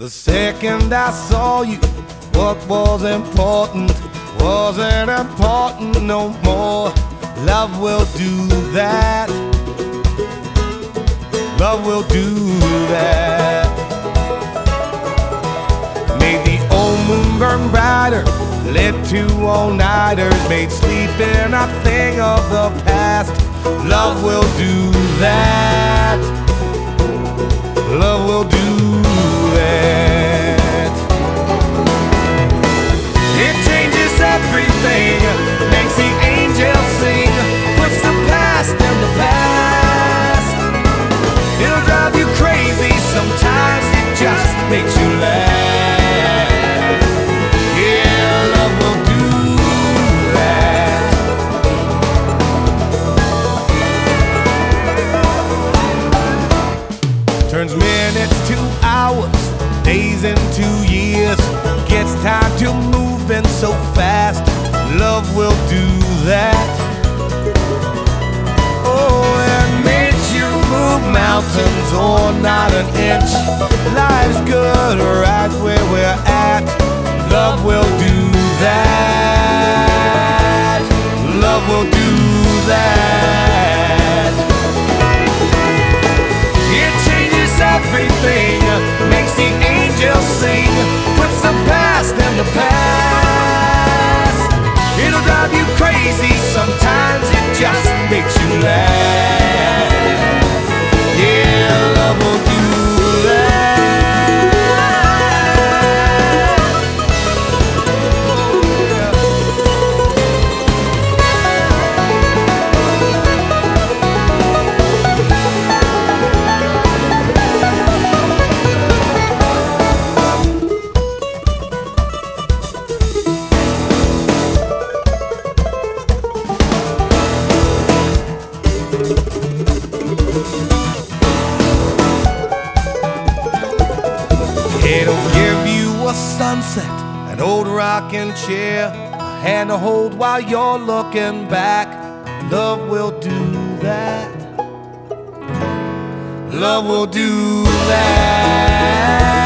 The second I saw you, what was important wasn't important no more. Love will do that. Love will do that. Made the old moon burn brighter, led to all-nighters, made sleeping a thing of the past. Love will do that. Love will do that. It changes everything, makes the angels sing, puts the past in the past. It'll drive you crazy, sometimes it just makes you laugh. Yeah, love will do that. Turns minutes to hours, days into years, gets time to moving so fast. Love will do that. Oh, and makes you move mountains or not an inch. Life's good right where we're at. Love will do that. Love will do that. It changes everything, makes the angels sing, puts the past in the past. It'll drive you crazy, sometimes it just makes you laugh. Yeah, love will do that. It'll give you a sunset, an old rocking chair, a hand to hold while you're looking back. Love will do that. Love will do that.